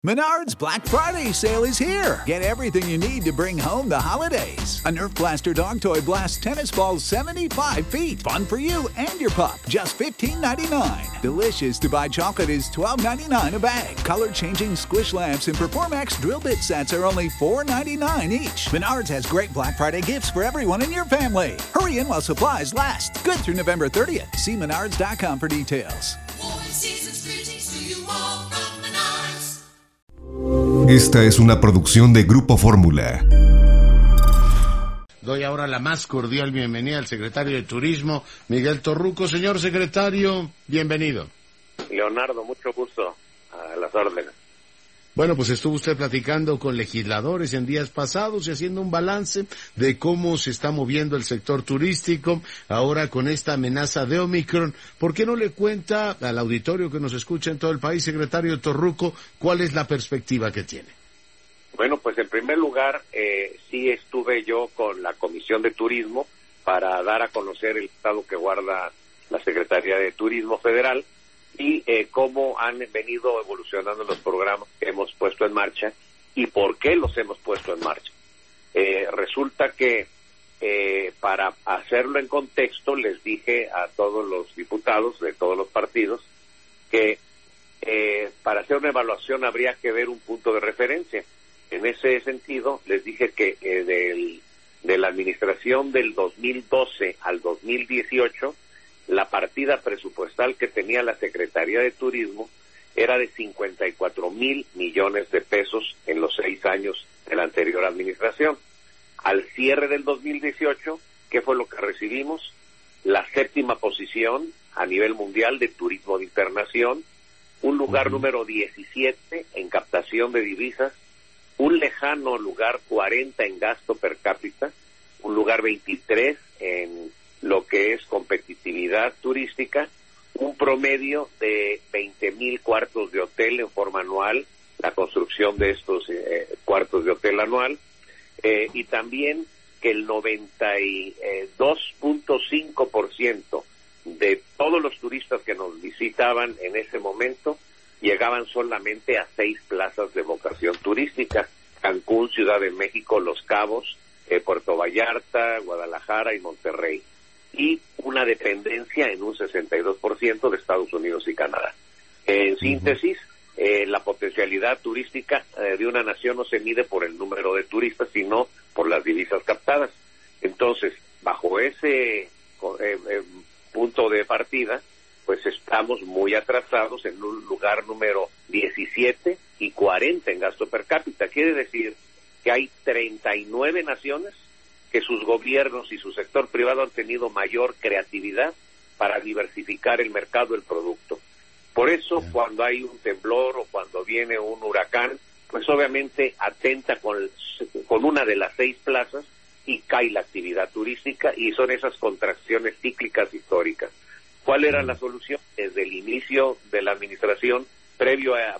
Menards Black Friday sale is here. Get everything you need to bring home the holidays. A Nerf Blaster dog toy blasts tennis balls 75 feet. Fun for you and your pup. Just $15.99. Delicious to buy chocolate is $12.99 a bag. Color-changing squish lamps and Performax drill bit sets are only $4.99 each. Menards has great Black Friday gifts for everyone in your family. Hurry in while supplies last. Good through November 30th. See menards.com for details. Esta es una producción de Grupo Fórmula. Doy ahora la más cordial bienvenida al secretario de Turismo, Miguel Torruco. Señor secretario, bienvenido. Leonardo, mucho gusto, a las órdenes. Bueno, pues estuvo usted platicando con legisladores en días pasados y haciendo un balance de cómo se está moviendo el sector turístico ahora con esta amenaza de Omicron. ¿Por qué no le cuenta al auditorio que nos escucha en todo el país, secretario Torruco, cuál es la perspectiva que tiene? Bueno, pues en primer lugar, sí estuve yo con la Comisión de Turismo para dar a conocer el estado que guarda la Secretaría de Turismo Federal y cómo han venido evolucionando los programas que hemos puesto en marcha y por qué los hemos puesto en marcha. Resulta que para hacerlo en contexto les dije a todos los diputados de todos los partidos que para hacer una evaluación habría que ver un punto de referencia. En ese sentido les dije que de la administración del 2012 al 2018 la partida presupuestal que tenía la Secretaría de Turismo era de 54,000 millones de pesos en los 6 años de la anterior administración. Al cierre del 2018, ¿qué fue lo que recibimos? La 7ª posición a nivel mundial de turismo de internación, un lugar número 17 en captación de divisas, un lejano lugar 40 en gasto per cápita, un lugar 23 en lo que es competitividad turística, un promedio de 20,000 cuartos de hotel en forma anual, la construcción de estos cuartos de hotel anual, y también que el 92.5% de todos los turistas que nos visitaban en ese momento llegaban solamente a 6 plazas de vocación turística: Cancún, Ciudad de México, Los Cabos, Puerto Vallarta, Guadalajara y Monterrey, y una dependencia en un 62% de Estados Unidos y Canadá. En síntesis, la potencialidad turística de una nación no se mide por el número de turistas, sino por las divisas captadas. Entonces, bajo ese punto de partida, pues estamos muy atrasados en un lugar número 17 y 40 en gasto per cápita. Quiere decir que hay 39 naciones que sus gobiernos y su sector privado han tenido mayor creatividad para diversificar el mercado del producto. Por eso, cuando hay un temblor o cuando viene un huracán, pues obviamente atenta con una de las 6 plazas y cae la actividad turística, y son esas contracciones cíclicas históricas. ¿Cuál era la solución? Desde el inicio de la administración, previo a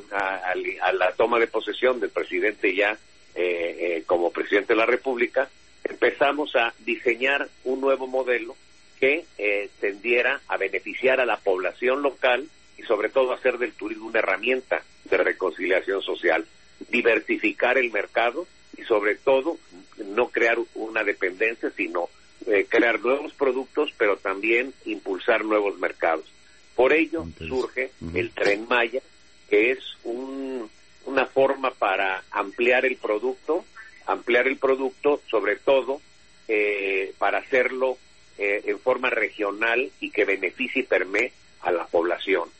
la toma de posesión del presidente ya como presidente de la República, empezamos a diseñar un nuevo modelo que tendiera a beneficiar a la población local y sobre todo hacer del turismo una herramienta de reconciliación social, diversificar el mercado y sobre todo no crear una dependencia, sino crear nuevos productos, pero también impulsar nuevos mercados. Por ello surge el Tren Maya, que es una forma para ampliar el producto, sobre todo para hacerlo en forma regional y que beneficie y permee a la población.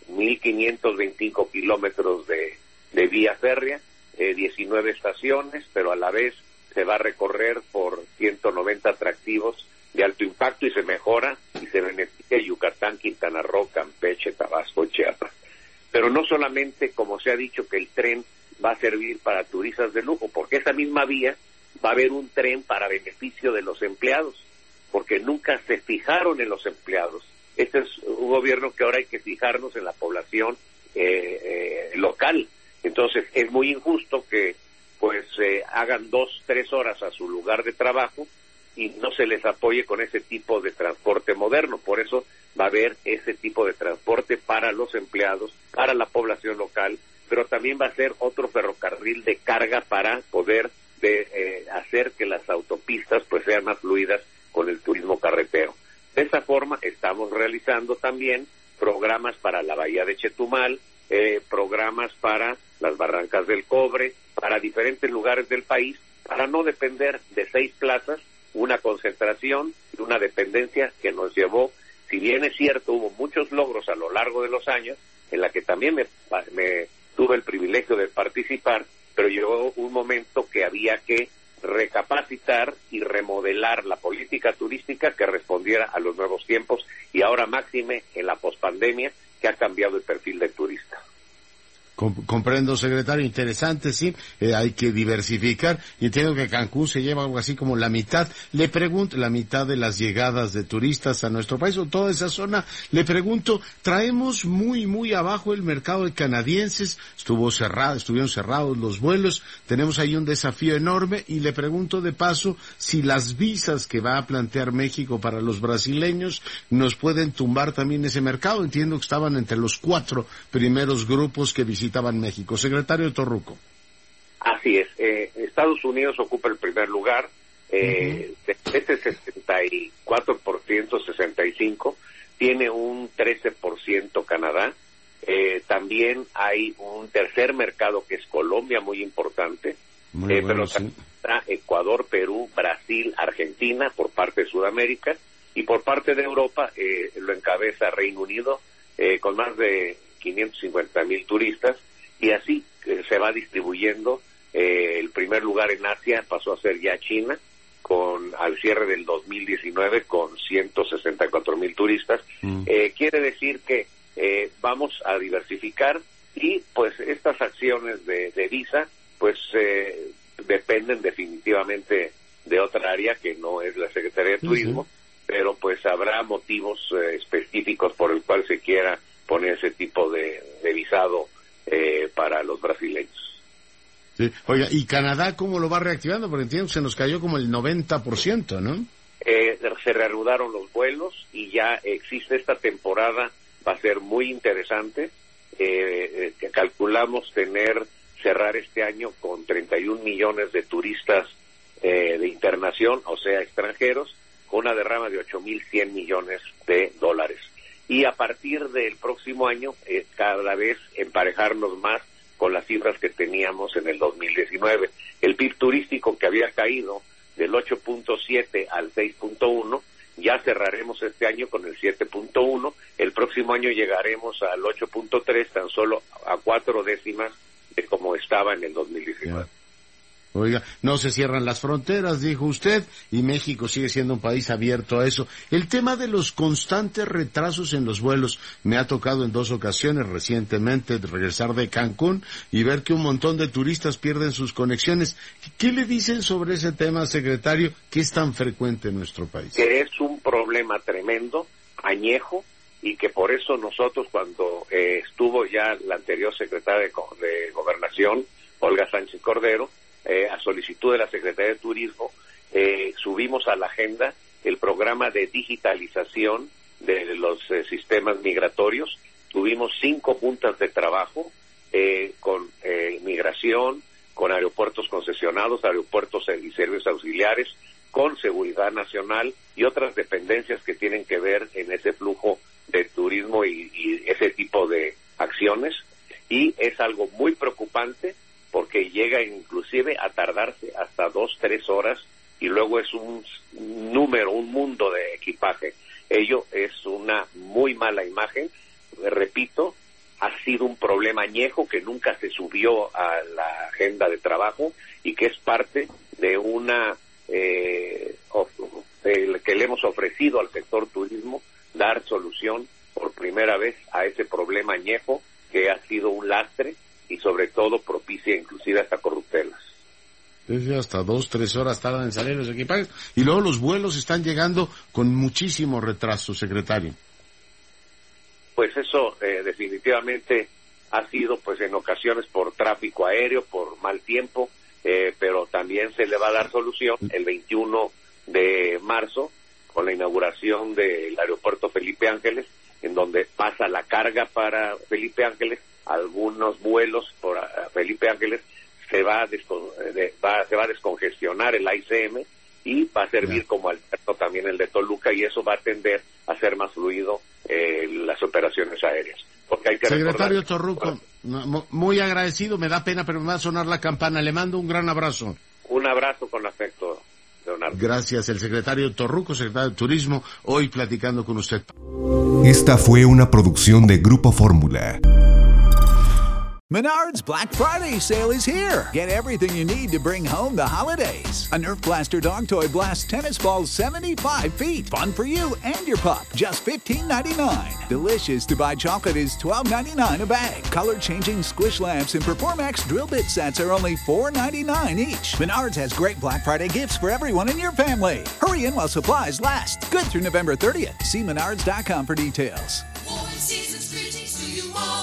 1,525 kilómetros de vía férrea, 19 estaciones, pero a la vez se va a recorrer por 190 atractivos de alto impacto y se mejora y se beneficia Yucatán, Quintana Roo, Campeche, Tabasco, Chiapas. Pero no solamente, como se ha dicho, que el tren va a servir para turistas de lujo, porque esa misma vía va a haber un tren para beneficio de los empleados, porque nunca se fijaron en los empleados. Este es un gobierno que ahora hay que fijarnos en la población local. Entonces es muy injusto que hagan 2-3 horas a su lugar de trabajo y no se les apoye con ese tipo de transporte moderno. Por eso va a haber ese tipo de transporte para los empleados, para la población local, pero también va a ser otro ferrocarril de carga para poder hacer que las autopistas pues sean más fluidas con el turismo carretero. De esa forma estamos realizando también programas para la Bahía de Chetumal, programas para las Barrancas del Cobre, para diferentes lugares del país, para no depender de 6 plazas, una concentración y una dependencia que nos llevó, si bien es cierto, hubo muchos logros a lo largo de los años, en la que también me tuve el privilegio de participar, pero llegó un momento que había que recapacitar y remodelar la política turística que respondiera a los nuevos tiempos y ahora máxime en la pospandemia que ha cambiado el perfil del turista. Comprendo, secretario, interesante, sí, hay que diversificar, y entiendo que Cancún se lleva algo así como la mitad. Le pregunto, la mitad de las llegadas de turistas a nuestro país, o toda esa zona, le pregunto, traemos muy abajo el mercado de canadienses, estuvieron cerrados los vuelos, tenemos ahí un desafío enorme, y le pregunto de paso si las visas que va a plantear México para los brasileños nos pueden tumbar también ese mercado. Entiendo que estaban entre los 4 primeros grupos que visitaban México. Secretario Torruco. Así es. Estados Unidos ocupa el primer lugar. De ese 64%, 65%, tiene un 13% Canadá. También hay un tercer mercado que es Colombia, muy importante. Pero bueno, también está Ecuador, Perú, Brasil, Argentina por parte de Sudamérica, y por parte de Europa lo encabeza Reino Unido con más de 550,000 turistas, y así se va distribuyendo. El primer lugar en Asia pasó a ser ya China, al cierre del 2019 con 164,000 turistas. Quiere decir que vamos a diversificar, y pues estas acciones de visa pues dependen definitivamente de otra área que no es la Secretaría de Turismo, pero pues habrá motivos específicos por el cual se quiera poner ese tipo de visado para los brasileños. Sí. Oiga, ¿y Canadá cómo lo va reactivando? Porque entiendo que se nos cayó como el 90%, ¿no? Se reanudaron los vuelos y ya existe esta temporada, va a ser muy interesante. Calculamos cerrar este año con 31 millones de turistas de internación, o sea, extranjeros, con una derrama de 8,100 millones de dólares. Y a partir del próximo año, cada vez emparejarnos más con las cifras que teníamos en el 2019. El PIB turístico, que había caído del 8.7 al 6.1, ya cerraremos este año con el 7.1, el próximo año llegaremos al 8.3, tan solo a 4 décimas de como estaba en el 2019. Yeah. Oiga, no se cierran las fronteras, dijo usted, y México sigue siendo un país abierto a eso. El tema de los constantes retrasos en los vuelos, me ha tocado en 2 ocasiones recientemente regresar de Cancún y ver que un montón de turistas pierden sus conexiones. ¿Qué le dicen sobre ese tema, secretario, que es tan frecuente en nuestro país? Que es un problema tremendo, añejo, y que por eso nosotros, cuando estuvo ya la anterior secretaria de Gobernación, Olga Sánchez Cordero, a solicitud de la Secretaría de Turismo, subimos a la agenda el programa de digitalización de los sistemas migratorios. Tuvimos 5 juntas de trabajo con migración, con aeropuertos concesionados, aeropuertos y servicios auxiliares, con seguridad nacional y otras dependencias que tienen que ver en ese flujo de turismo y ese tipo de acciones. Y es algo muy preocupante, porque llega inclusive a tardarse hasta 2-3 horas, y luego es un mundo de equipaje. Ello es una muy mala imagen. Repito, ha sido un problema añejo que nunca se subió a la agenda de trabajo, y que es parte de una que le hemos ofrecido al sector turismo, dar solución por primera vez a ese problema añejo que ha sido un lastre, y sobre todo propicia inclusive hasta corruptelas. Desde hasta 2-3 horas tardan en salir los equipajes, y luego los vuelos están llegando con muchísimo retraso, secretario. Pues eso definitivamente ha sido pues en ocasiones por tráfico aéreo, por mal tiempo, pero también se le va a dar solución el 21 de marzo con la inauguración del aeropuerto Felipe Ángeles, en donde pasa la carga para Felipe Ángeles algunos vuelos por Felipe Ángeles, se va a descongestionar el AICM y va a servir como alterno también el de Toluca, y eso va a tender a hacer más fluido las operaciones aéreas. Porque hay que Secretario Torruco, muy agradecido, me da pena, pero me va a sonar la campana. Le mando un gran abrazo. Un abrazo con afecto, Leonardo. Gracias, el secretario Torruco, secretario de Turismo, hoy platicando con usted. Esta fue una producción de Grupo Fórmula. Menards Black Friday sale is here. Get everything you need to bring home the holidays. A Nerf Blaster dog toy blasts tennis balls 75 feet. Fun for you and your pup. Just $15.99. Delicious Dubai chocolate is $12.99 a bag. Color-changing squish lamps and Performax drill bit sets are only $4.99 each. Menards has great Black Friday gifts for everyone in your family. Hurry in while supplies last. Good through November 30th. See menards.com for details. Warm season's greetings to you all.